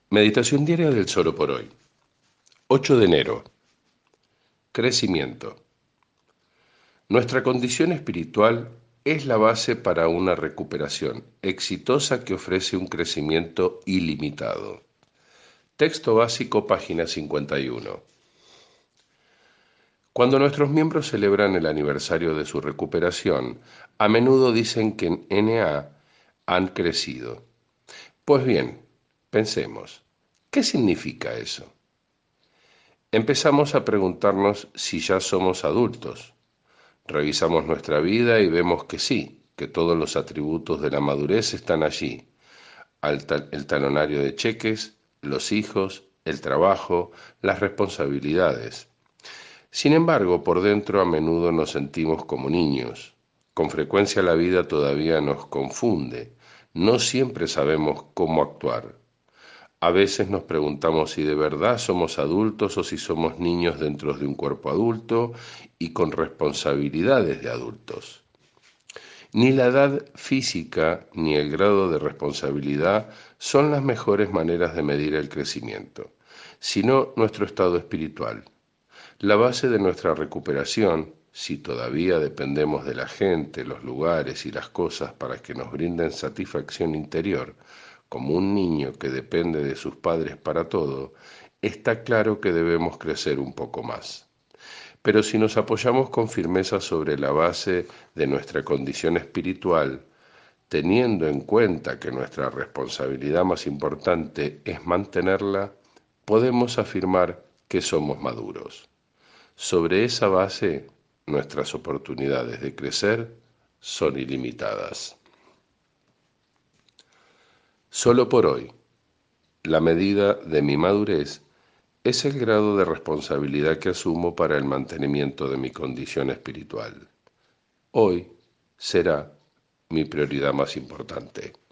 Meditación diaria del Solo por hoy. 8 de enero. Crecimiento. Nuestra condición espiritual es la base para una recuperación exitosa que ofrece un crecimiento ilimitado. Texto básico, página 51. Cuando nuestros miembros celebran el aniversario de su recuperación, a menudo dicen que en NA han crecido. Pues bien, pensemos, ¿qué significa eso? Empezamos a preguntarnos si ya somos adultos. Revisamos nuestra vida y vemos que sí, que todos los atributos de la madurez están allí. El talonario de cheques, los hijos, el trabajo, las responsabilidades. Sin embargo, por dentro a menudo nos sentimos como niños. Con frecuencia la vida todavía nos confunde. No siempre sabemos cómo actuar. A veces nos preguntamos si de verdad somos adultos o si somos niños dentro de un cuerpo adulto y con responsabilidades de adultos. Ni la edad física ni el grado de responsabilidad son las mejores maneras de medir el crecimiento, sino nuestro estado espiritual. La base de nuestra recuperación, si todavía dependemos de la gente, los lugares y las cosas para que nos brinden satisfacción interior, como un niño que depende de sus padres para todo, está claro que debemos crecer un poco más. Pero si nos apoyamos con firmeza sobre la base de nuestra condición espiritual, teniendo en cuenta que nuestra responsabilidad más importante es mantenerla, podemos afirmar que somos maduros. Sobre esa base, nuestras oportunidades de crecer son ilimitadas. Solo por hoy, la medida de mi madurez es el grado de responsabilidad que asumo para el mantenimiento de mi condición espiritual. Hoy será mi prioridad más importante.